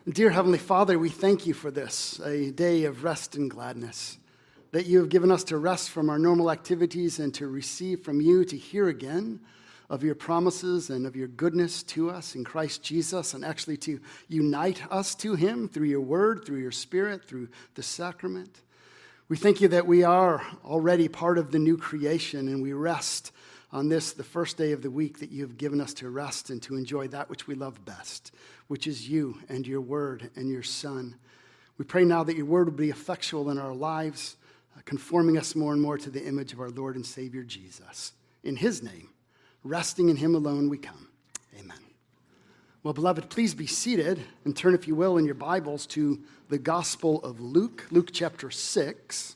Dear Heavenly Father, we thank you for this, a day of rest and gladness, that you have given us to rest from our normal activities and to receive from you, to hear again of your promises and of your goodness to us in Christ Jesus, and actually to unite us to him through your word, through your spirit, through the sacrament. We thank you that we are already part of the new creation, and we rest on this, the first day of the week that you have given us to rest and to enjoy that which we love best, which is you and your word and your Son. We pray now that your word will be effectual in our lives, conforming us more and more to the image of our Lord and Savior Jesus. In his name, resting in him alone, we come. Amen. Well, beloved, please be seated and turn, if you will, in your Bibles to the Gospel of Luke, Luke chapter 6.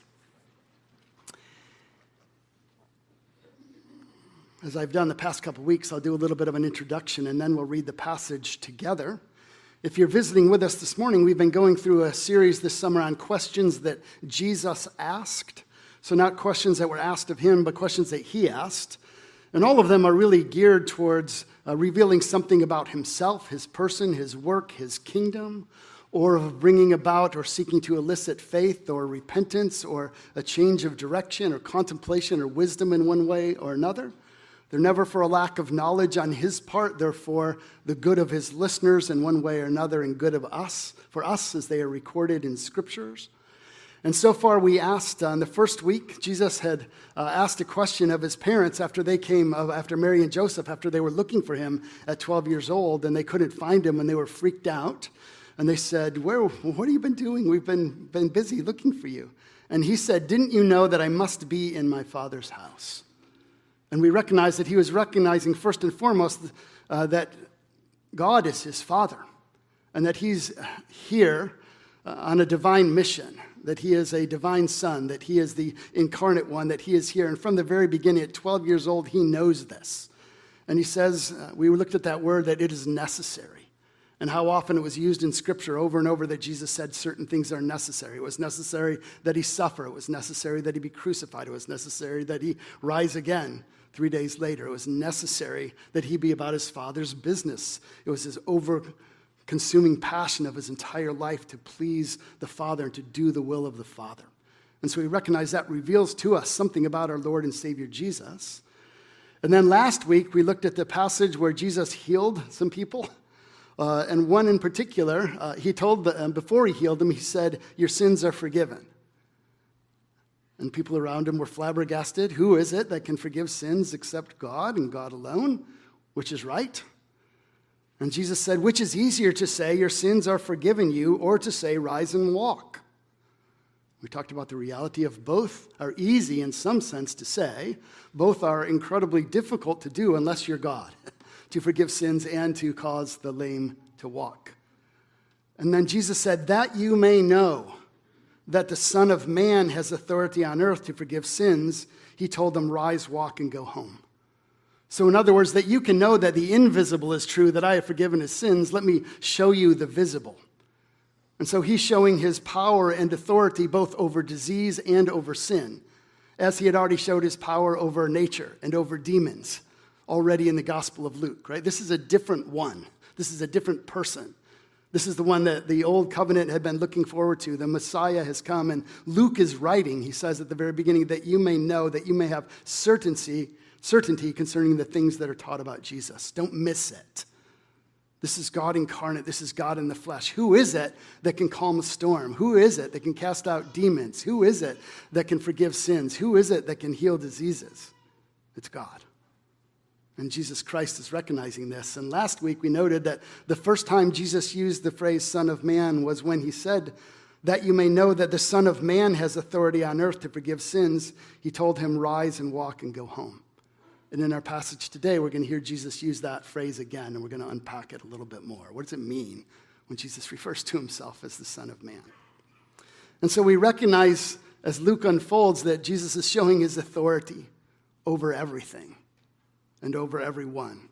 As I've done the past couple weeks, I'll do a little bit of an introduction, and then we'll read the passage together. If you're visiting with us this morning, we've been going through a series this summer on questions that Jesus asked. So not questions that were asked of him, but questions that he asked. And all of them are really geared towards revealing something about himself, his person, his work, his kingdom, or of bringing about or seeking to elicit faith or repentance or a change of direction or contemplation or wisdom in one way or another. They're never for a lack of knowledge on his part. They're for the good of his listeners in one way or another, and good of us, for us as they are recorded in scriptures. And so far we asked, on the first week, Jesus had asked a question of his parents after they came, after Mary and Joseph, after they were looking for him at 12 years old, and they couldn't find him, and they were freaked out. And they said, what have you been doing? We've been busy looking for you. And he said, didn't you know that I must be in my Father's house? And we recognize that he was recognizing first and foremost that God is his Father, and that he's here on a divine mission, that he is a divine Son, that he is the incarnate one, that he is here. And from the very beginning, at 12 years old, he knows this. And he says, we looked at that word, that it is necessary, and how often it was used in Scripture over and over that Jesus said certain things are necessary. It was necessary that he suffer. It was necessary that he be crucified. It was necessary that he rise again 3 days later. It was necessary that he be about his Father's business. It was his over-consuming passion of his entire life to please the Father and to do the will of the Father. And so we recognize that reveals to us something about our Lord and Savior Jesus. And then last week, we looked at the passage where Jesus healed some people. And one in particular, he told them, before he healed them, he said, your sins are forgiven. And people around him were flabbergasted. Who is it that can forgive sins except God and God alone? Which is right. And Jesus said, which is easier to say, your sins are forgiven you, or to say, rise and walk? We talked about the reality of both are easy in some sense to say. Both are incredibly difficult to do unless you're God, to forgive sins and to cause the lame to walk. And then Jesus said, that you may know that the Son of Man has authority on earth to forgive sins, he told them, rise, walk, and go home. So in other words, that you can know that the invisible is true, that I have forgiven his sins, let me show you the visible. And so he's showing his power and authority both over disease and over sin, as he had already showed his power over nature and over demons already in the Gospel of Luke, right? This is a different one. This is a different person. This is the one that the old covenant had been looking forward to. The Messiah has come, and Luke is writing, he says at the very beginning, that you may know, that you may have certainty concerning the things that are taught about Jesus. Don't miss it. This is God incarnate. This is God in the flesh. Who is it that can calm a storm? Who is it that can cast out demons? Who is it that can forgive sins? Who is it that can heal diseases? It's God. And Jesus Christ is recognizing this. And last week we noted that the first time Jesus used the phrase Son of Man was when he said, that you may know that the Son of Man has authority on earth to forgive sins. He told him, rise and walk and go home. And in our passage today, we're going to hear Jesus use that phrase again, and we're going to unpack it a little bit more. What does it mean when Jesus refers to himself as the Son of Man? And so we recognize, as Luke unfolds, that Jesus is showing his authority over everything and over everyone.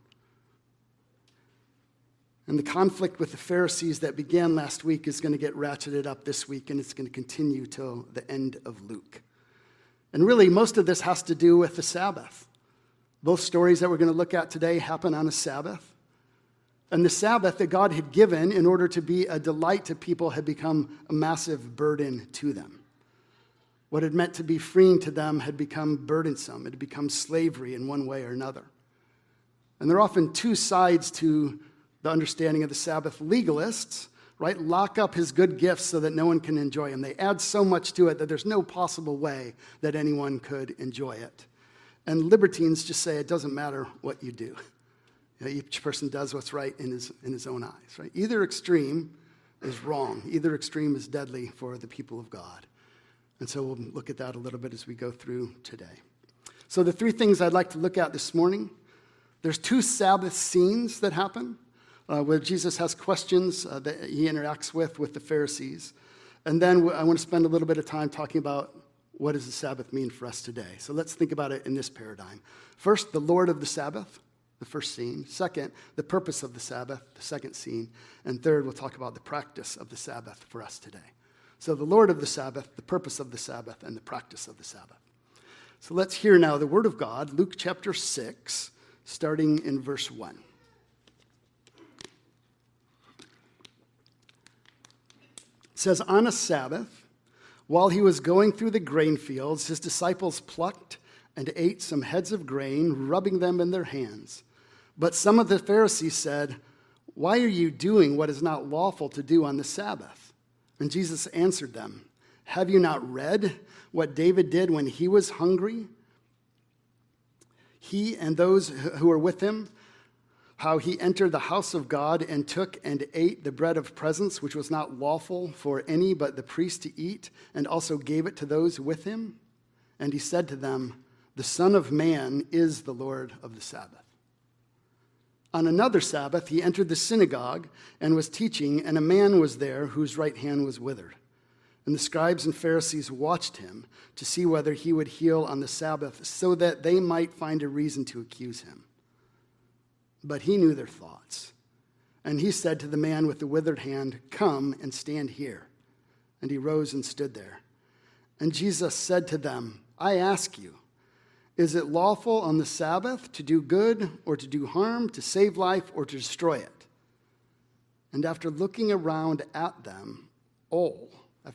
And the conflict with the Pharisees that began last week is going to get ratcheted up this week, and it's going to continue till the end of Luke. And really, most of this has to do with the Sabbath. Both stories that we're going to look at today happen on a Sabbath. And the Sabbath that God had given in order to be a delight to people had become a massive burden to them. What it meant to be freeing to them had become burdensome. It had become slavery in one way or another. And there are often two sides to the understanding of the Sabbath. Legalists, right, lock up his good gifts so that no one can enjoy him. They add so much to it that there's no possible way that anyone could enjoy it. And libertines just say it doesn't matter what you do. Each person does what's right in his own eyes, right? Either extreme is wrong. Either extreme is deadly for the people of God. And so we'll look at that a little bit as we go through today. So the three things I'd like to look at this morning, there's two Sabbath scenes that happen where Jesus has questions that he interacts with the Pharisees. And then I want to spend a little bit of time talking about what does the Sabbath mean for us today. So let's think about it in this paradigm. First, the Lord of the Sabbath, the first scene. Second, the purpose of the Sabbath, the second scene. And third, we'll talk about the practice of the Sabbath for us today. So the Lord of the Sabbath, the purpose of the Sabbath, and the practice of the Sabbath. So let's hear now the word of God, Luke chapter 6, starting in verse 1. It says, on a Sabbath, while he was going through the grain fields, his disciples plucked and ate some heads of grain, rubbing them in their hands. But some of the Pharisees said, why are you doing what is not lawful to do on the Sabbath? And Jesus answered them, have you not read what David did when he was hungry? He and those who were with him, how he entered the house of God and took and ate the bread of presence, which was not lawful for any but the priest to eat, and also gave it to those with him. And he said to them, the Son of Man is the Lord of the Sabbath. On another Sabbath, he entered the synagogue and was teaching, and a man was there whose right hand was withered. And the scribes and Pharisees watched him to see whether he would heal on the Sabbath, so that they might find a reason to accuse him. But he knew their thoughts. And he said to the man with the withered hand, come and stand here. And he rose and stood there. And Jesus said to them, I ask you, is it lawful on the Sabbath to do good or to do harm, to save life or to destroy it? And after looking around at them all,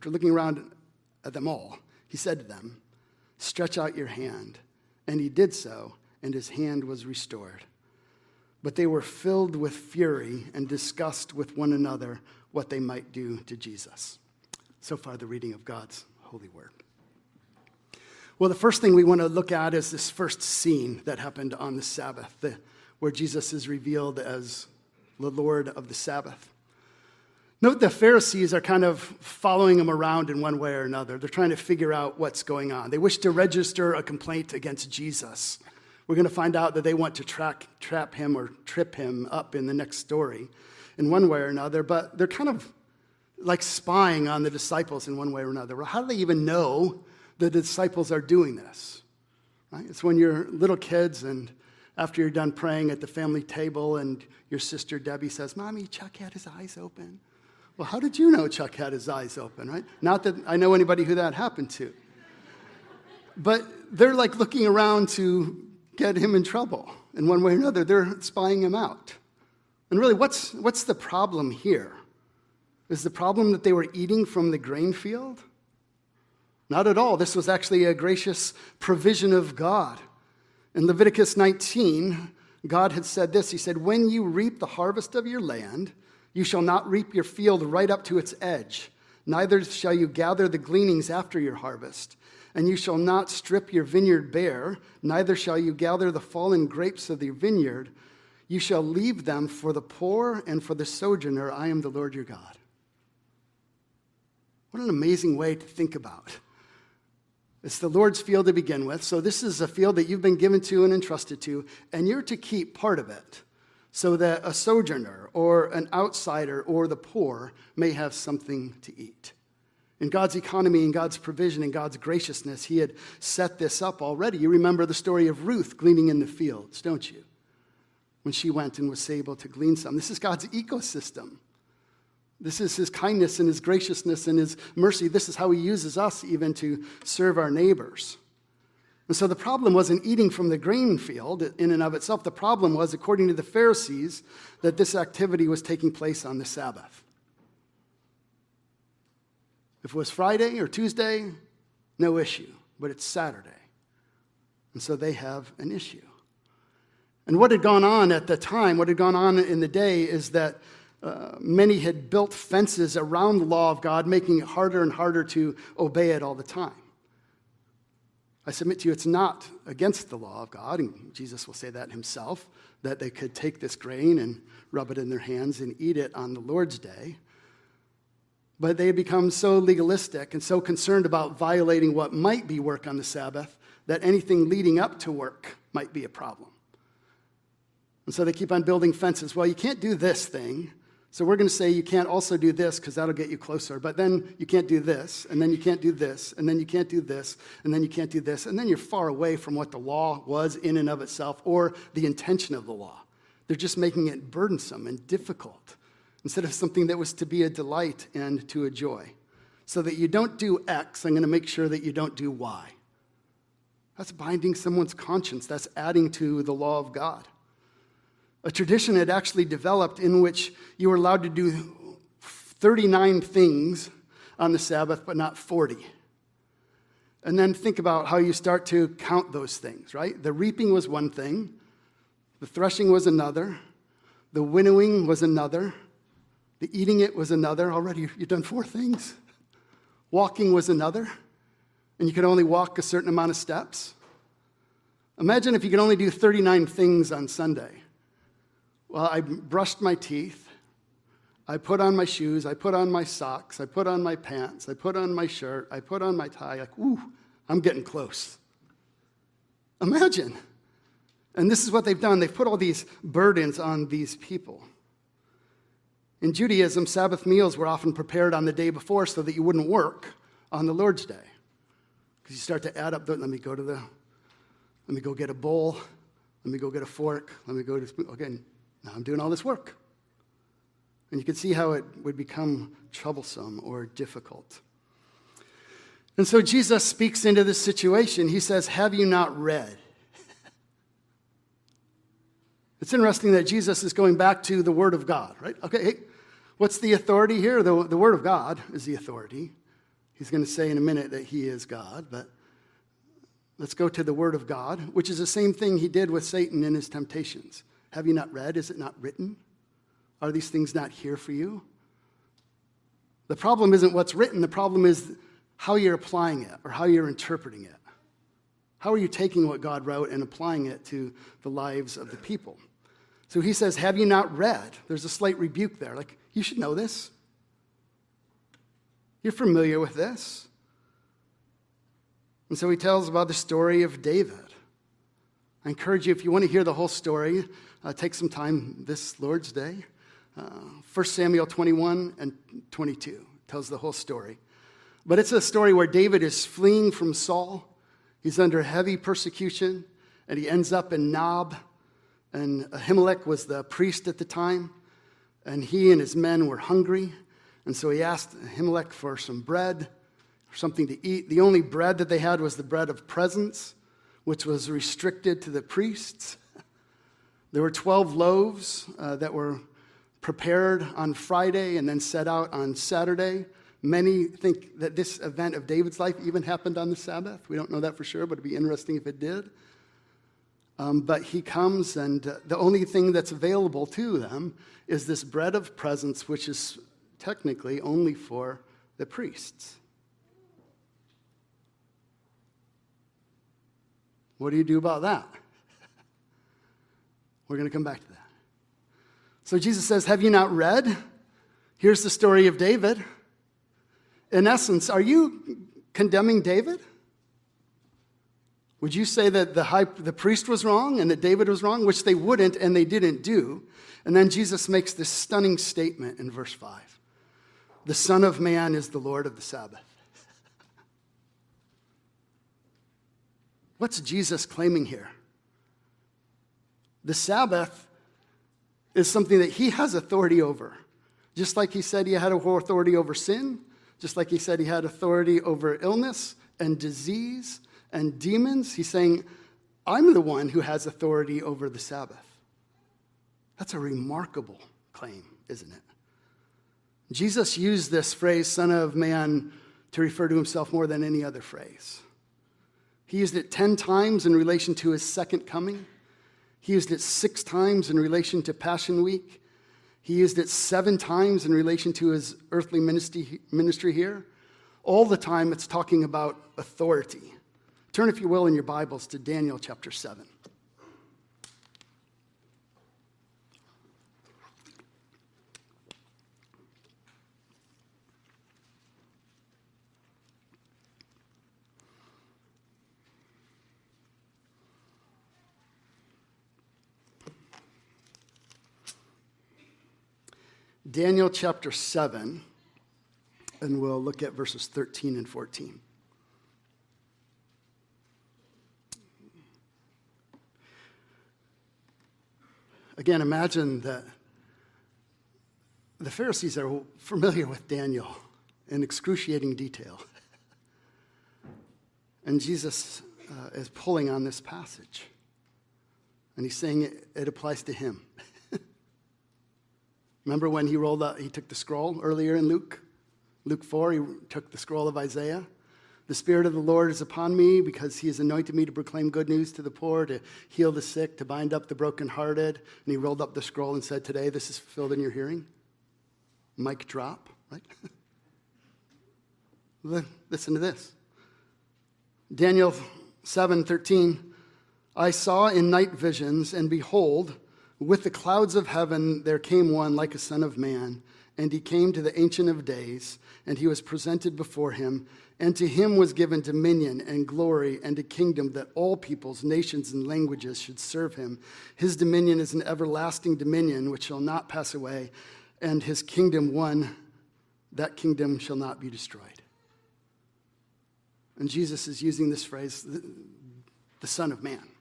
he said to them, stretch out your hand. And he did so, and his hand was restored. But they were filled with fury and discussed with one another what they might do to Jesus. So far, the reading of God's holy word. Well, the first thing we want to look at is this first scene that happened on the Sabbath, where Jesus is revealed as the Lord of the Sabbath. Note the Pharisees are kind of following him around in one way or another. They're trying to figure out what's going on. They wish to register a complaint against Jesus. We're going to find out that they want to trap him or trip him up in the next story in one way or another, but they're kind of like spying on the disciples in one way or another. Well, how do they even know the disciples are doing this? Right? It's when you're little kids and after you're done praying at the family table and your sister Debbie says, Mommy, Chuck had his eyes open. Well, how did you know Chuck had his eyes open, right? Not that I know anybody who that happened to. But they're like looking around to get him in trouble in one way or another. They're spying him out. And really, what's the problem here? Is the problem that they were eating from the grain field? Not at all. This was actually a gracious provision of God. In Leviticus 19, God had said this. He said, when you reap the harvest of your land, you shall not reap your field right up to its edge. Neither shall you gather the gleanings after your harvest. And you shall not strip your vineyard bare, neither shall you gather the fallen grapes of the vineyard. You shall leave them for the poor and for the sojourner. I am the Lord your God. What an amazing way to think about. It's the Lord's field to begin with. So this is a field that you've been given to and entrusted to, and you're to keep part of it so that a sojourner or an outsider or the poor may have something to eat. In God's economy and God's provision and God's graciousness, he had set this up already. You remember the story of Ruth gleaning in the fields, don't you? When she went and was able to glean some. This is God's ecosystem. This is his kindness and his graciousness and his mercy. This is how he uses us even to serve our neighbors. And so the problem wasn't eating from the grain field in and of itself. The problem was, according to the Pharisees, that this activity was taking place on the Sabbath. If it was Friday or Tuesday, no issue, but it's Saturday. And so they have an issue. And what had gone on at the time, what had gone on in the day is that many had built fences around the law of God, making it harder and harder to obey it all the time. I submit to you, it's not against the law of God, and Jesus will say that himself, that they could take this grain and rub it in their hands and eat it on the Lord's day. But they had become so legalistic and so concerned about violating what might be work on the Sabbath that anything leading up to work might be a problem. And so they keep on building fences. Well, you can't do this thing, so we're going to say you can't also do this because that'll get you closer. But then you can't do this, and then you can't do this, and then you can't do this, and then you can't do this. And then you're far away from what the law was in and of itself or the intention of the law. They're just making it burdensome and difficult instead of something that was to be a delight and to a joy. So that you don't do X, I'm going to make sure that you don't do Y. That's binding someone's conscience. That's adding to the law of God. A tradition had actually developed in which you were allowed to do 39 things on the Sabbath, but not 40. And then think about how you start to count those things, right? The reaping was one thing. The threshing was another. The winnowing was another. The eating it was another. Already you've done 4 things. Walking was another. And you could only walk a certain amount of steps. Imagine if you could only do 39 things on Sunday. Well, I brushed my teeth, I put on my shoes, I put on my socks, I put on my pants, I put on my shirt, I put on my tie, like, ooh, I'm getting close. Imagine. And this is what they've done. They've put all these burdens on these people. In Judaism, Sabbath meals were often prepared on the day before so that you wouldn't work on the Lord's day. Because you start to add up, let me go get a bowl, let me go get a fork, let me go to spoon. Okay, now I'm doing all this work. And you can see how it would become troublesome or difficult. And so Jesus speaks into this situation. He says, have you not read? It's interesting that Jesus is going back to the Word of God, right? Okay, hey, what's the authority here? The Word of God is the authority. He's going to say in a minute that he is God, but let's go to the Word of God, which is the same thing he did with Satan in his temptations. Have you not read? Is it not written? Are these things not here for you? The problem isn't what's written. The problem is how you're applying it or how you're interpreting it. How are you taking what God wrote and applying it to the lives of the people? So he says, have you not read? There's a slight rebuke there. Like, you should know this. You're familiar with this. And so he tells about the story of David. I encourage you, if you want to hear the whole story, take some time this Lord's Day. 1 Samuel 21 and 22 tells the whole story. But it's a story where David is fleeing from Saul. He's under heavy persecution, and he ends up in Nob. And Ahimelech was the priest at the time, and he and his men were hungry. And so he asked Ahimelech for some bread, or something to eat. The only bread that they had was the bread of presence, which was restricted to the priests. There were 12 loaves that were prepared on Friday and then set out on Saturday. Many think that this event of David's life even happened on the Sabbath. We don't know that for sure, but it'd be interesting if it did. But he comes, and the only thing that's available to them is this bread of presence, which is technically only for the priests. What do you do about that? We're going to come back to that. So Jesus says, have you not read? Here's the story of David. In essence, are you condemning David? Would you say that the priest was wrong and that David was wrong, which they wouldn't and they didn't do? And then Jesus makes this stunning statement in verse 5. The Son of Man is the Lord of the Sabbath. What's Jesus claiming here? The Sabbath is something that he has authority over. Just like he said he had authority over sin, just like he said he had authority over illness and disease and demons. He's saying, I'm the one who has authority over the Sabbath. That's a remarkable claim, isn't it? Jesus used this phrase, Son of Man, to refer to himself more than any other phrase. He used it 10 times in relation to his second coming. He used it 6 times in relation to Passion Week. He used it 7 times in relation to his earthly ministry here. All the time it's talking about authority. Turn, if you will, in your Bibles to Daniel chapter 7. Daniel chapter 7, and we'll look at verses 13 and 14. Again, imagine that the Pharisees are familiar with Daniel in excruciating detail. And Jesus is pulling on this passage. And he's saying it applies to him. Remember when he took the scroll earlier in Luke 4, he took the scroll of Isaiah. The Spirit of the Lord is upon me because he has anointed me to proclaim good news to the poor, to heal the sick, to bind up the brokenhearted. And he rolled up the scroll and said, today this is fulfilled in your hearing. Mic drop, right? Listen to this. Daniel 7:13, I saw in night visions, and behold, with the clouds of heaven there came one like a son of man, and he came to the Ancient of Days, and he was presented before him, and to him was given dominion and glory and a kingdom that all peoples, nations, and languages should serve him. His dominion is an everlasting dominion which shall not pass away, and his kingdom one, that kingdom shall not be destroyed. And Jesus is using this phrase, the Son of Man.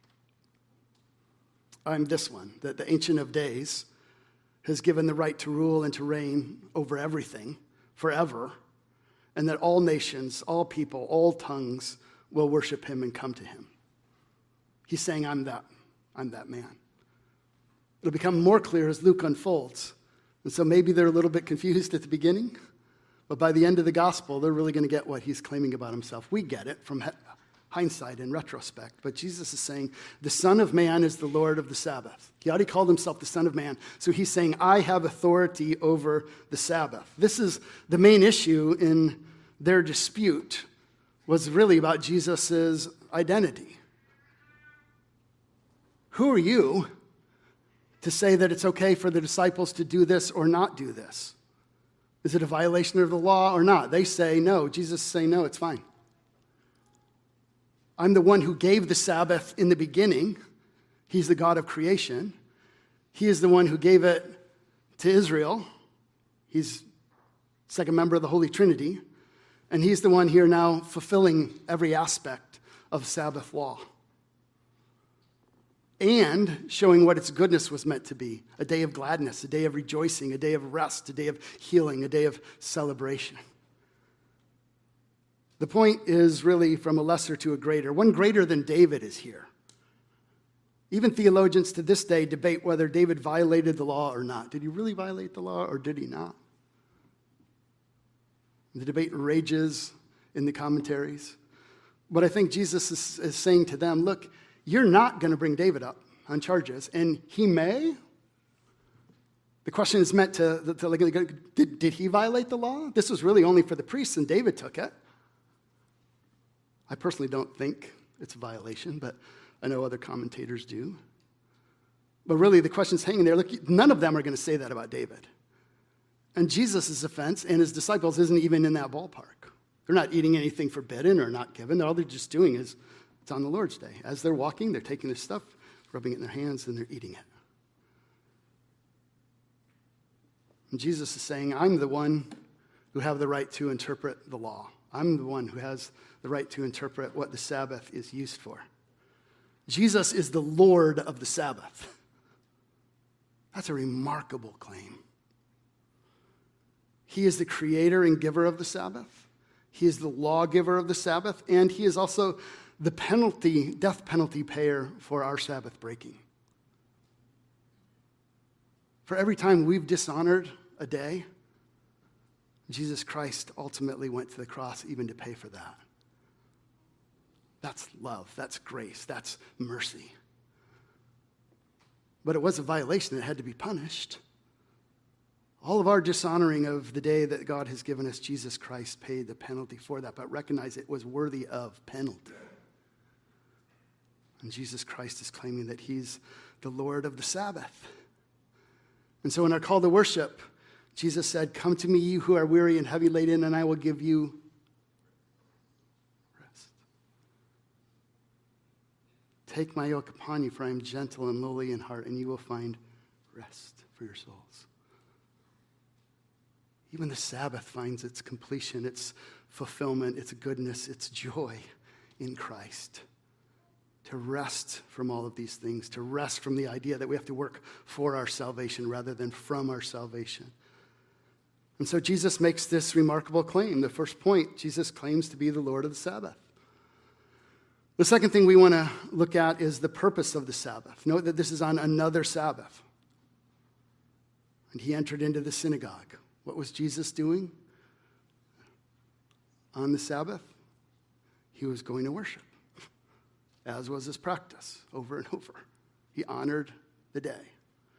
I'm this one, that the Ancient of Days has given the right to rule and to reign over everything forever, and that all nations, all people, all tongues will worship him and come to him. He's saying, I'm that man. It'll become more clear as Luke unfolds. And so maybe they're a little bit confused at the beginning, but by the end of the gospel, they're really going to get what he's claiming about himself. We get it from hindsight and retrospect, but Jesus is saying the Son of Man is the Lord of the Sabbath. He already called himself the Son of Man, so he's saying, I have authority over the Sabbath. This is the main issue in their dispute, was really about Jesus' identity. Who are you to say that it's okay for the disciples to do this or not do this? Is it a violation of the law or not? They say no. Jesus is saying, no, it's fine. I'm the one who gave the Sabbath in the beginning. He's the God of creation. He is the one who gave it to Israel. He's second member of the Holy Trinity. And he's the one here now fulfilling every aspect of Sabbath law. And showing what its goodness was meant to be. A day of gladness, a day of rejoicing, a day of rest, a day of healing, a day of celebration. The point is really from a lesser to a greater. One greater than David is here. Even theologians to this day debate whether David violated the law or not. Did he really violate the law or did he not? The debate rages in the commentaries. But I think Jesus is saying to them, look, you're not going to bring David up on charges, and he may. The question is meant did he violate the law? This was really only for the priests, and David took it. I personally don't think it's a violation, but I know other commentators do. But really, the question's hanging there. Look, none of them are going to say that about David. And Jesus' offense and his disciples isn't even in that ballpark. They're not eating anything forbidden or not given. All they're just doing is, it's on the Lord's day. As they're walking, they're taking their stuff, rubbing it in their hands, and they're eating it. And Jesus is saying, I'm the one who have the right to interpret the law. I'm the one who has the right to interpret what the Sabbath is used for. Jesus is the Lord of the Sabbath. That's a remarkable claim. He is the creator and giver of the Sabbath. He is the lawgiver of the Sabbath, and he is also the death penalty payer for our Sabbath breaking. For every time we've dishonored a day, Jesus Christ ultimately went to the cross even to pay for that. That's love, that's grace, that's mercy. But it was a violation that had to be punished. All of our dishonoring of the day that God has given us, Jesus Christ paid the penalty for that, but recognize it was worthy of penalty. And Jesus Christ is claiming that he's the Lord of the Sabbath. And so in our call to worship, Jesus said, "Come to me, you who are weary and heavy laden, and I will give you rest. Take my yoke upon you, for I am gentle and lowly in heart, and you will find rest for your souls." Even the Sabbath finds its completion, its fulfillment, its goodness, its joy in Christ. To rest from all of these things, to rest from the idea that we have to work for our salvation rather than from our salvation. And so Jesus makes this remarkable claim. The first point, Jesus claims to be the Lord of the Sabbath. The second thing we want to look at is the purpose of the Sabbath. Note that this is on another Sabbath. And he entered into the synagogue. What was Jesus doing on the Sabbath? He was going to worship, as was his practice over and over. He honored the day.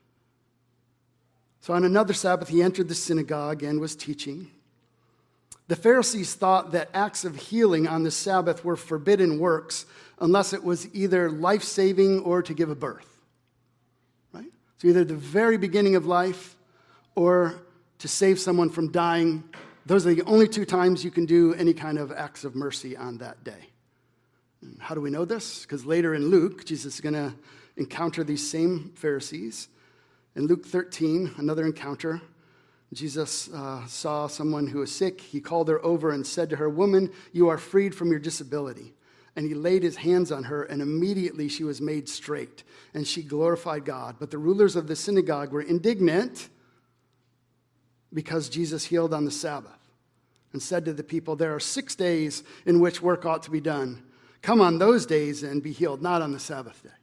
So on another Sabbath, he entered the synagogue and was teaching. The Pharisees thought that acts of healing on the Sabbath were forbidden works unless it was either life-saving or to give a birth. Right? So either the very beginning of life or to save someone from dying. Those are the only two times you can do any kind of acts of mercy on that day. And how do we know this? Because later in Luke, Jesus is going to encounter these same Pharisees. In Luke 13, another encounter, Jesus saw someone who was sick. He called her over and said to her, "Woman, you are freed from your disability." And he laid his hands on her, and immediately she was made straight, and she glorified God. But the rulers of the synagogue were indignant because Jesus healed on the Sabbath, and said to the people, "There are 6 days in which work ought to be done. Come on those days and be healed, not on the Sabbath day."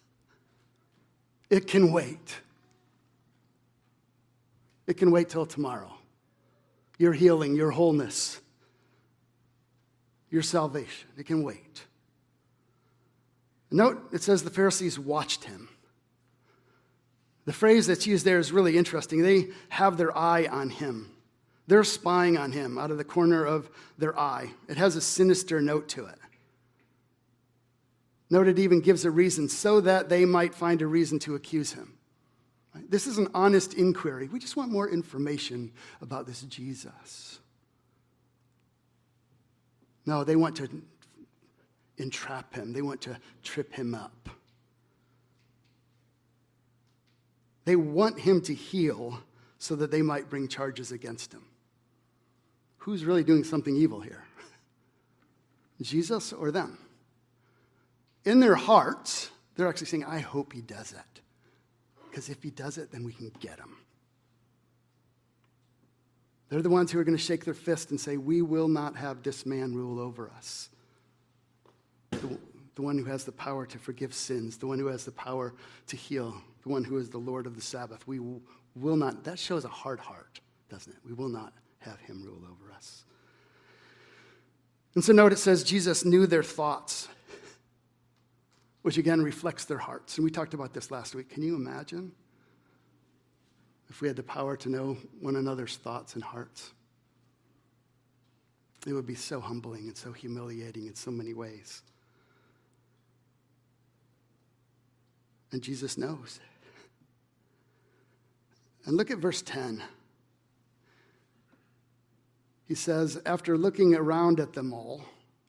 It can wait. It can wait till tomorrow. Your healing, your wholeness, your salvation, it can wait. Note, it says the Pharisees watched him. The phrase that's used there is really interesting. They have their eye on him. They're spying on him out of the corner of their eye. It has a sinister note to it. Note it even gives a reason so that they might find a reason to accuse him. This is an honest inquiry. We just want more information about this Jesus. No, they want to entrap him. They want to trip him up. They want him to heal so that they might bring charges against him. Who's really doing something evil here? Jesus or them? In their hearts, they're actually saying, "I hope he does it. Because if he does it, then we can get him." They're the ones who are going to shake their fist and say, "We will not have this man rule over us." The one who has the power to forgive sins, the one who has the power to heal, the one who is the Lord of the Sabbath. We will not. That shows a hard heart, doesn't it? We will not have him rule over us. And so note it says Jesus knew their thoughts, which again reflects their hearts. And we talked about this last week. Can you imagine if we had the power to know one another's thoughts and hearts? It would be so humbling and so humiliating in so many ways. And Jesus knows. And look at verse 10. He says, after looking around at them all,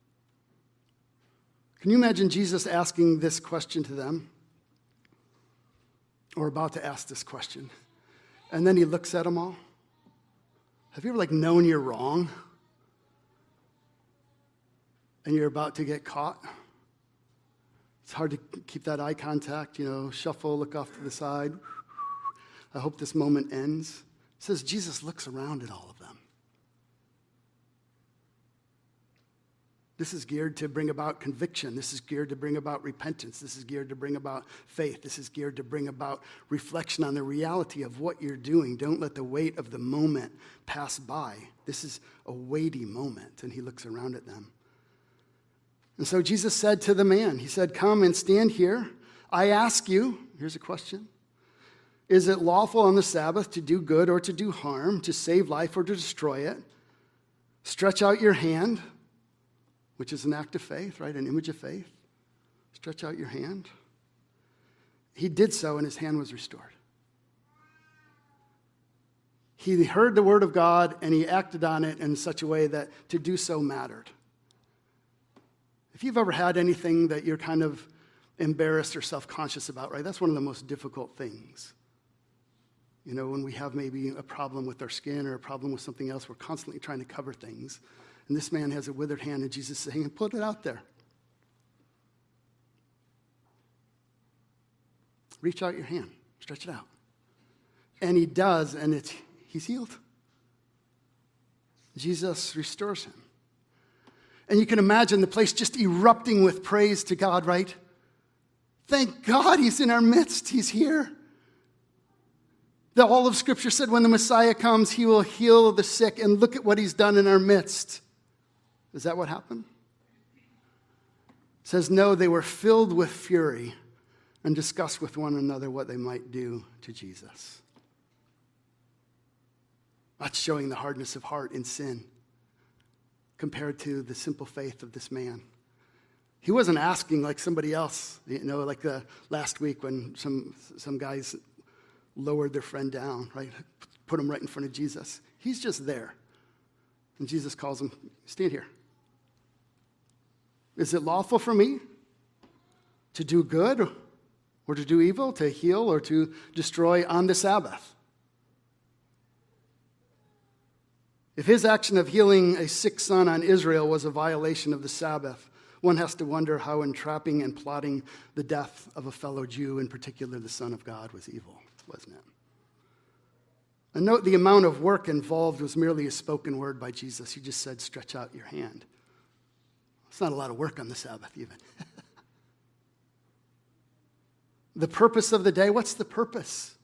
can you imagine Jesus asking this question to them? Or about to ask this question. And then he looks at them all. Have you ever known you're wrong? And you're about to get caught? It's hard to keep that eye contact, shuffle, look off to the side. I hope this moment ends. It says Jesus looks around at all of them. This is geared to bring about conviction. This is geared to bring about repentance. This is geared to bring about faith. This is geared to bring about reflection on the reality of what you're doing. Don't let the weight of the moment pass by. This is a weighty moment. And he looks around at them. And so Jesus said to the man, he said, come and stand here. I ask you, here's a question. Is it lawful on the Sabbath to do good or to do harm, to save life or to destroy it? Stretch out your hand, which is an act of faith, right? An image of faith. Stretch out your hand. He did so, and his hand was restored. He heard the word of God, and he acted on it in such a way that to do so mattered. If you've ever had anything that you're kind of embarrassed or self-conscious about, right? That's one of the most difficult things. You know, when we have maybe a problem with our skin or a problem with something else, we're constantly trying to cover things. And this man has a withered hand, and Jesus is saying, put it out there. Reach out your hand. Stretch it out. And he does, and he's healed. Jesus restores him. And you can imagine the place just erupting with praise to God, right? Thank God he's in our midst. He's here. All of Scripture said when the Messiah comes, he will heal the sick. And look at what he's done in our midst. Is that what happened? It says, no, they were filled with fury and discussed with one another what they might do to Jesus. That's showing the hardness of heart in sin compared to the simple faith of this man. He wasn't asking like somebody else, you know, like last week when some guys lowered their friend down, right? Put him right in front of Jesus. He's just there. And Jesus calls him, stand here. Is it lawful for me to do good or to do evil, to heal or to destroy on the Sabbath? If his action of healing a sick son on Israel was a violation of the Sabbath, one has to wonder how entrapping and plotting the death of a fellow Jew, in particular the Son of God, was evil, wasn't it? And note the amount of work involved was merely a spoken word by Jesus. He just said, stretch out your hand. It's not a lot of work on the Sabbath even. The purpose of the day, what's the purpose?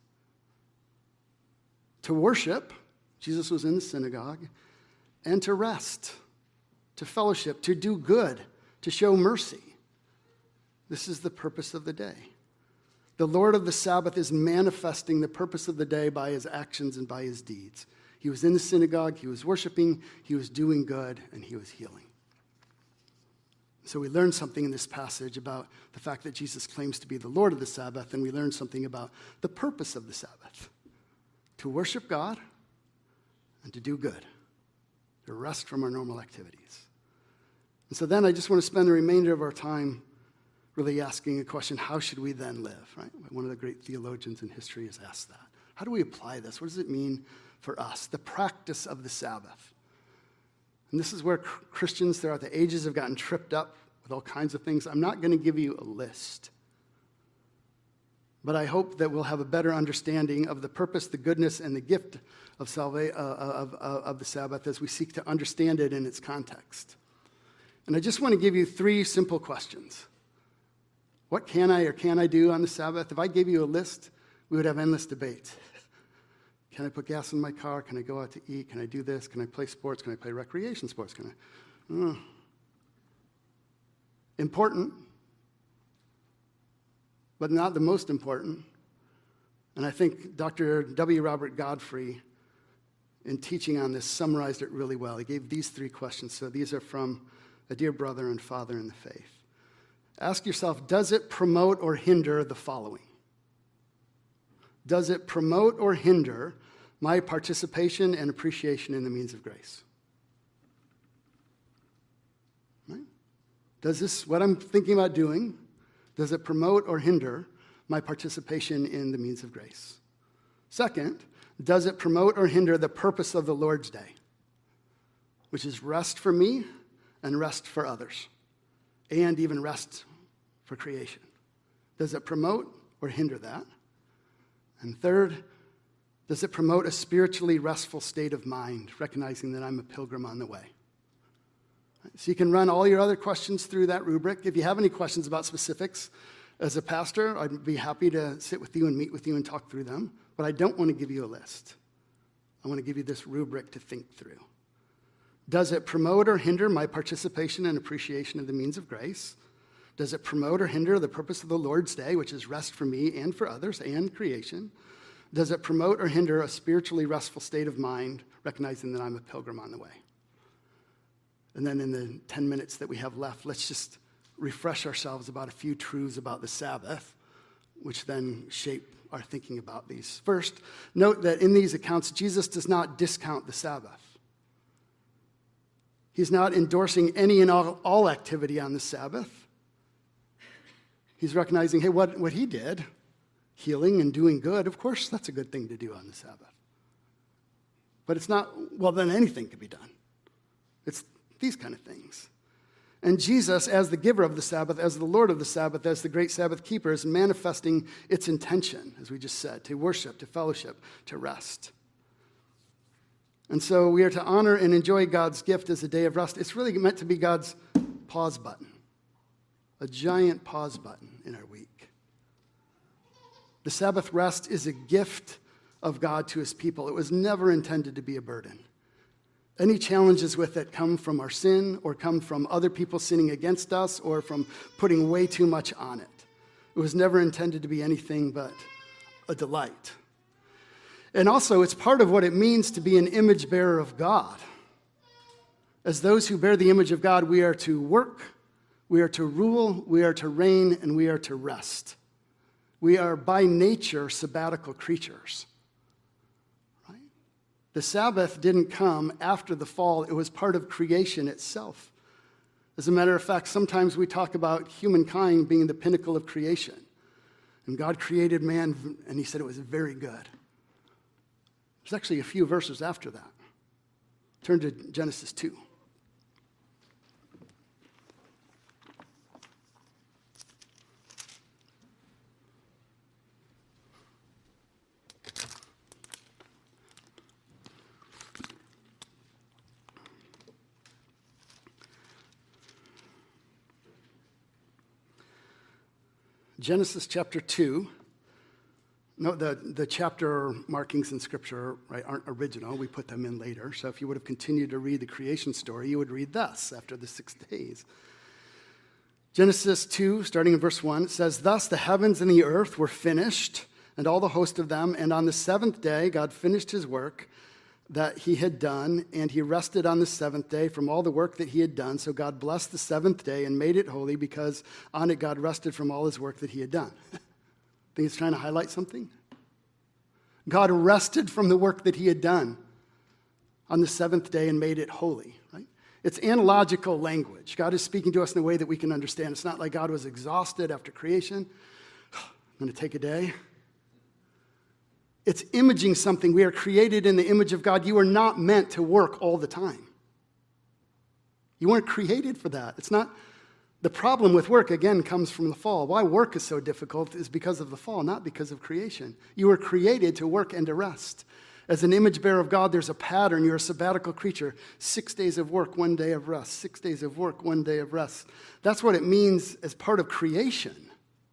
To worship. Jesus was in the synagogue. And to rest, to fellowship, to do good, to show mercy. This is the purpose of the day. The Lord of the Sabbath is manifesting the purpose of the day by his actions and by his deeds. He was in the synagogue, he was worshiping, he was doing good, and he was healing. So we learn something in this passage about the fact that Jesus claims to be the Lord of the Sabbath, and we learn something about the purpose of the Sabbath. To worship God and to do good. To rest from our normal activities. And so then I just want to spend the remainder of our time really asking a question, how should we then live, right? One of the great theologians in history has asked that. How do we apply this? What does it mean for us? The practice of the Sabbath. And this is where Christians throughout the ages have gotten tripped up with all kinds of things. I'm not going to give you a list. But I hope that we'll have a better understanding of the purpose, the goodness, and the gift of the Sabbath as we seek to understand it in its context. And I just want to give you 3 simple questions. What can I or can I do on the Sabbath? If I gave you a list, we would have endless debate. Can I put gas in my car? Can I go out to eat? Can I do this? Can I play sports? Can I play recreation sports? Important, but not the most important. And I think Dr. W. Robert Godfrey, in teaching on this, summarized it really well. He gave these 3 questions. So these are from a dear brother and father in the faith. Ask yourself, does it promote or hinder the following? Does it promote or hinder my participation and appreciation in the means of grace? Right? Does this, what I'm thinking about doing, does it promote or hinder my participation in the means of grace? Second, does it promote or hinder the purpose of the Lord's Day, which is rest for me and rest for others, and even rest for creation? Does it promote or hinder that? And third, does it promote a spiritually restful state of mind, recognizing that I'm a pilgrim on the way? So you can run all your other questions through that rubric. If you have any questions about specifics, as a pastor, I'd be happy to sit with you and meet with you and talk through them. But I don't want to give you a list. I want to give you this rubric to think through. Does it promote or hinder my participation and appreciation of the means of grace? Does it promote or hinder the purpose of the Lord's day, which is rest for me and for others and creation? Does it promote or hinder a spiritually restful state of mind, recognizing that I'm a pilgrim on the way? And then in the 10 minutes that we have left, let's just refresh ourselves about a few truths about the Sabbath, which then shape our thinking about these. First, note that in these accounts, Jesus does not discount the Sabbath. He's not endorsing any and all activity on the Sabbath. He's recognizing, hey, what he did, healing and doing good, of course that's a good thing to do on the Sabbath. But it's not, well, then anything can be done. It's these kind of things. And Jesus, as the giver of the Sabbath, as the Lord of the Sabbath, as the great Sabbath keeper, is manifesting its intention, as we just said, to worship, to fellowship, to rest. And so we are to honor and enjoy God's gift as a day of rest. It's really meant to be God's pause button, a giant pause button in our week. The Sabbath rest is a gift of God to his people. It was never intended to be a burden. Any challenges with it come from our sin or come from other people sinning against us or from putting way too much on it. It was never intended to be anything but a delight. And also, it's part of what it means to be an image bearer of God. As those who bear the image of God, we are to work, we are to rule, we are to reign, and we are to rest. We are by nature sabbatical creatures. The Sabbath didn't come after the fall. It was part of creation itself. As a matter of fact, sometimes we talk about humankind being the pinnacle of creation. And God created man, and he said it was very good. There's actually a few verses after that. Turn to Genesis 2. Genesis chapter 2. No, the chapter markings in Scripture, right, aren't original. We put them in later. So if you would have continued to read the creation story, you would read thus after the 6 days. Genesis 2, starting in verse 1, it says, "Thus the heavens and the earth were finished, and all the host of them. And on the seventh day God finished his work that he had done, and he rested on the seventh day from all the work that he had done. So God blessed the seventh day and made it holy, because on it God rested from all his work that he had done." Think he's trying to highlight something? God rested from the work that he had done on the seventh day and made it holy, right? It's analogical language. God is speaking to us in a way that we can understand. It's not like God was exhausted after creation. I'm going to take a day. It's imaging something. We are created in the image of God. You are not meant to work all the time. You weren't created for that. It's not. The problem with work, again, comes from the fall. Why work is so difficult is because of the fall, not because of creation. You were created to work and to rest. As an image bearer of God, there's a pattern. You're a sabbatical creature. 6 days of work, 1 day of rest. 6 days of work, 1 day of rest. That's what it means as part of creation,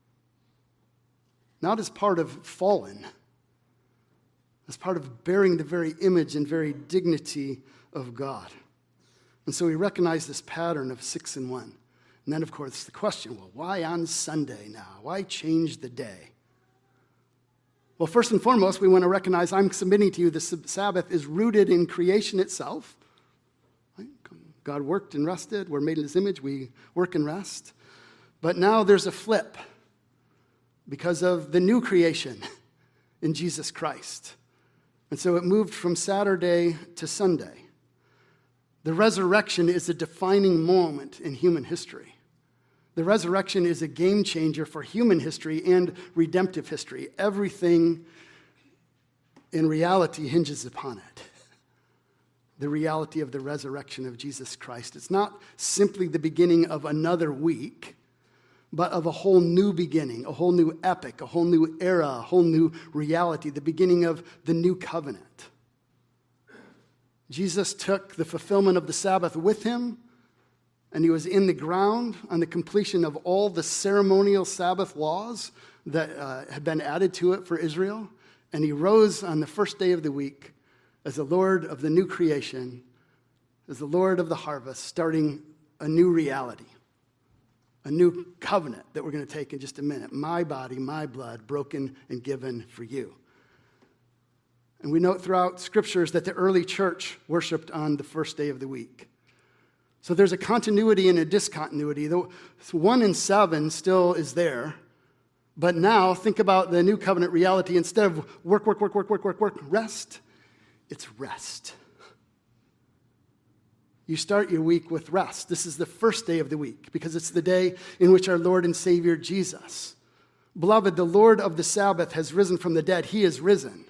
not as part of fallen. As part of bearing the very image and very dignity of God. And so we recognize this pattern of 6 and 1. And then, of course, the question, well, why on Sunday now? Why change the day? Well, first and foremost, we want to recognize I'm submitting to you the Sabbath is rooted in creation itself. Right? God worked and rested. We're made in his image. We work and rest. But now there's a flip because of the new creation in Jesus Christ. And so it moved from Saturday to Sunday. The resurrection is a defining moment in human history. The resurrection is a game changer for human history and redemptive history. Everything in reality hinges upon it. The reality of the resurrection of Jesus Christ. It's not simply the beginning of another week, but of a whole new beginning, a whole new epic, a whole new era, a whole new reality, the beginning of the new covenant. Jesus took the fulfillment of the Sabbath with him and he was in the ground on the completion of all the ceremonial Sabbath laws that had been added to it for Israel. And he rose on the first day of the week as the Lord of the new creation, as the Lord of the harvest, starting a new reality, a new covenant that we're going to take in just a minute. My body, my blood, broken and given for you. And we note throughout scriptures that the early church worshiped on the first day of the week. So there's a continuity and a discontinuity. The 1 and 7 still is there. But now think about the new covenant reality. Instead of work, rest, it's rest. You start your week with rest. This is the first day of the week because it's the day in which our Lord and Savior Jesus. Beloved, the Lord of the Sabbath has risen from the dead. He is risen.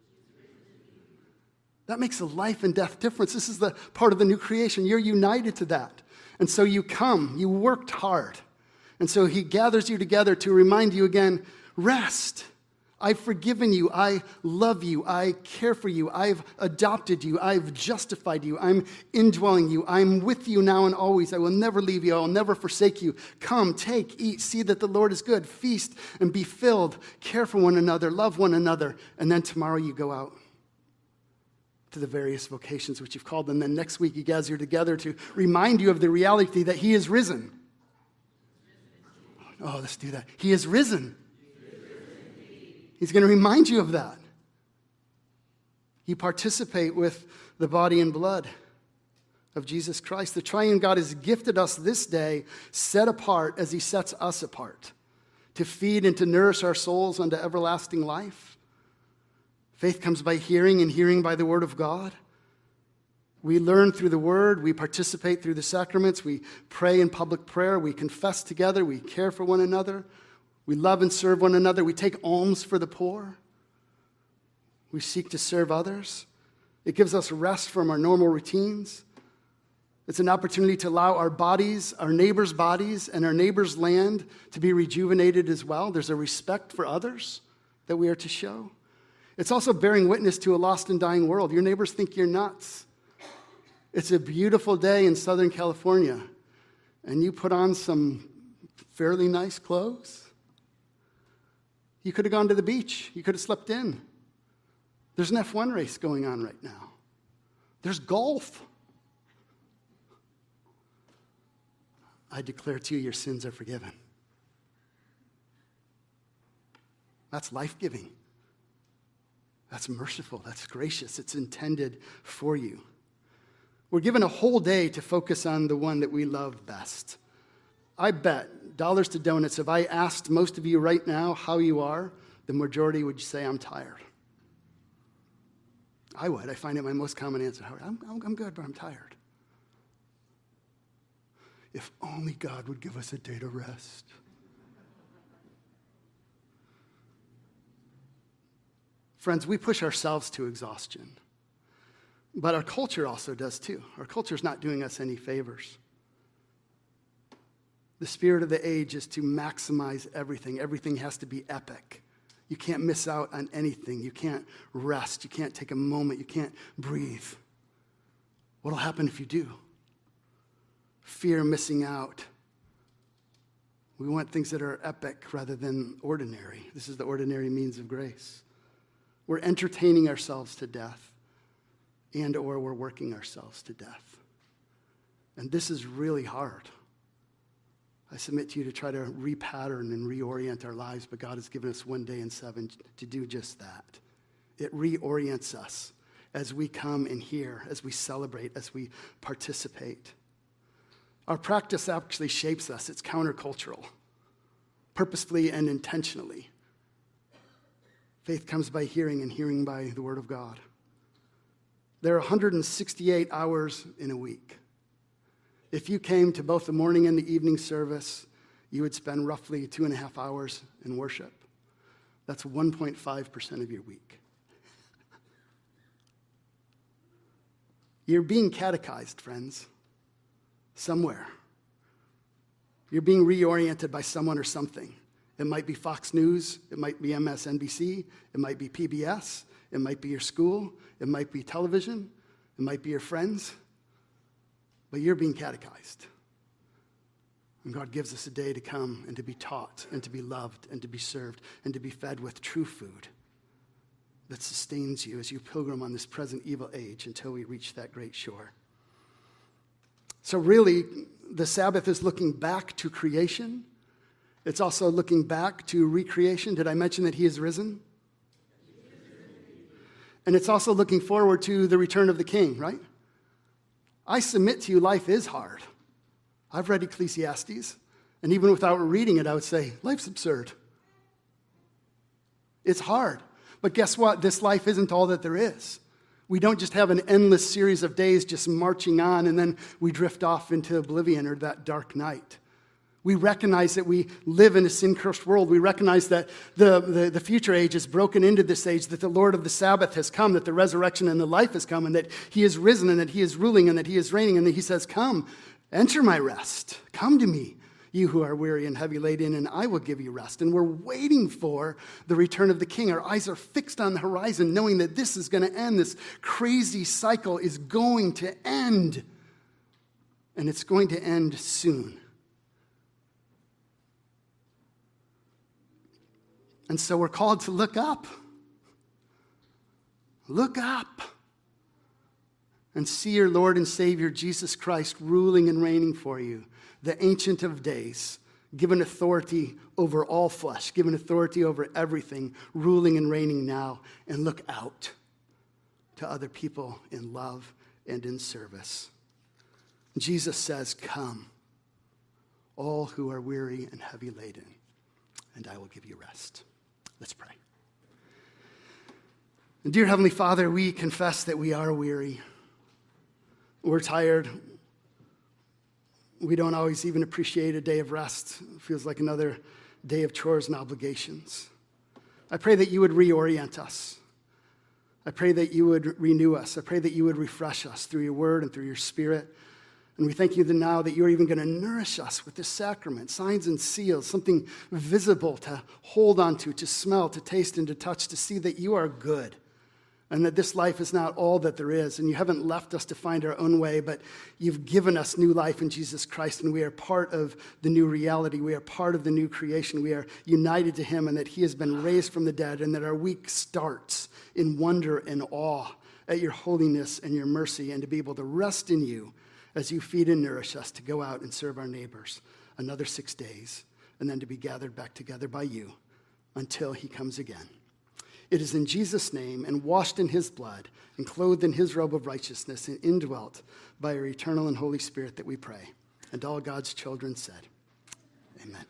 That makes a life and death difference. This is the part of the new creation. You're united to that. And so you come. You worked hard. And so he gathers you together to remind you again, rest. I've forgiven you. I love you. I care for you. I've adopted you. I've justified you. I'm indwelling you. I'm with you now and always. I will never leave you. I will never forsake you. Come, take, eat, see that the Lord is good. Feast and be filled. Care for one another. Love one another. And then tomorrow you go out to the various vocations which you've called. And then next week you gather together to remind you of the reality that he is risen. Oh, let's do that. He is risen. He's going to remind you of that. You participate with the body and blood of Jesus Christ. The triune God has gifted us this day, set apart as he sets us apart, to feed and to nourish our souls unto everlasting life. Faith comes by hearing, and hearing by the word of God. We learn through the word. We participate through the sacraments. We pray in public prayer. We confess together. We care for one another. We love and serve one another. We take alms for the poor. We seek to serve others. It gives us rest from our normal routines. It's an opportunity to allow our bodies, our neighbors' bodies, and our neighbors' land to be rejuvenated as well. There's a respect for others that we are to show. It's also bearing witness to a lost and dying world. Your neighbors think you're nuts. It's a beautiful day in Southern California, and you put on some fairly nice clothes. You could have gone to the beach. You could have slept in. There's an F1 race going on right now. There's golf. I declare to you, your sins are forgiven. That's life-giving. That's merciful. That's gracious. It's intended for you. We're given a whole day to focus on the one that we love best. I bet, dollars to donuts, if I asked most of you right now how you are, the majority would say, I'm tired. I would. I find it my most common answer. I'm good, but I'm tired. If only God would give us a day to rest. Friends, we push ourselves to exhaustion. But our culture also does too. Our culture is not doing us any favors. The spirit of the age is to maximize everything. Everything has to be epic. You can't miss out on anything. You can't rest. You can't take a moment. You can't breathe. What'll happen if you do? Fear missing out. We want things that are epic rather than ordinary. This is the ordinary means of grace. We're entertaining ourselves to death, and or we're working ourselves to death. And this is really hard. I submit to you to try to repattern and reorient our lives, but God has given us one day in 7 to do just that. It reorients us as we come and hear, as we celebrate, as we participate. Our practice actually shapes us. It's countercultural, purposefully and intentionally. Faith comes by hearing, and hearing by the word of God. There are 168 hours in a week. If you came to both the morning and the evening service, you would spend roughly 2.5 hours in worship. That's 1.5% of your week. You're being catechized, friends, somewhere. You're being reoriented by someone or something. It might be Fox News, it might be MSNBC, it might be PBS, it might be your school, it might be television, it might be your friends, but you're being catechized. And God gives us a day to come and to be taught and to be loved and to be served and to be fed with true food that sustains you as you pilgrim on this present evil age until we reach that great shore. So really, the Sabbath is looking back to creation. It's also looking back to recreation. Did I mention that he is risen? And it's also looking forward to the return of the King, right? I submit to you, life is hard. I've read Ecclesiastes, and even without reading it, I would say, life's absurd. It's hard. But guess what? This life isn't all that there is. We don't just have an endless series of days just marching on, and then we drift off into oblivion or that dark night. We recognize that we live in a sin-cursed world. We recognize that the future age is broken into this age, that the Lord of the Sabbath has come, that the resurrection and the life has come, and that he is risen, and that he is ruling, and that he is reigning, and that he says, come, enter my rest. Come to me, you who are weary and heavy laden, and I will give you rest. And we're waiting for the return of the King. Our eyes are fixed on the horizon, knowing that this is going to end. This crazy cycle is going to end. And it's going to end soon. And so we're called to look up. Look up. And see your Lord and Savior, Jesus Christ, ruling and reigning for you. The Ancient of Days, given authority over all flesh, given authority over everything, ruling and reigning now. And look out to other people in love and in service. Jesus says, come, all who are weary and heavy laden, and I will give you rest. Let's pray. And dear Heavenly Father, we confess that we are weary. We're tired. We don't always even appreciate a day of rest. It feels like another day of chores and obligations. I pray that you would reorient us. I pray that you would renew us. I pray that you would refresh us through your word and through your spirit. And we thank you that now that you're even going to nourish us with this sacrament, signs and seals, something visible to hold on to smell, to taste, and to touch, to see that you are good. And that this life is not all that there is. And you haven't left us to find our own way, but you've given us new life in Jesus Christ. And we are part of the new reality. We are part of the new creation. We are united to him, and that he has been raised from the dead, and that our week starts in wonder and awe at your holiness and your mercy, and to be able to rest in you as you feed and nourish us to go out and serve our neighbors another 6 days, and then to be gathered back together by you until he comes again. It is in Jesus' name, and washed in his blood, and clothed in his robe of righteousness, and indwelt by your eternal and Holy Spirit, that we pray. And all God's children said, amen.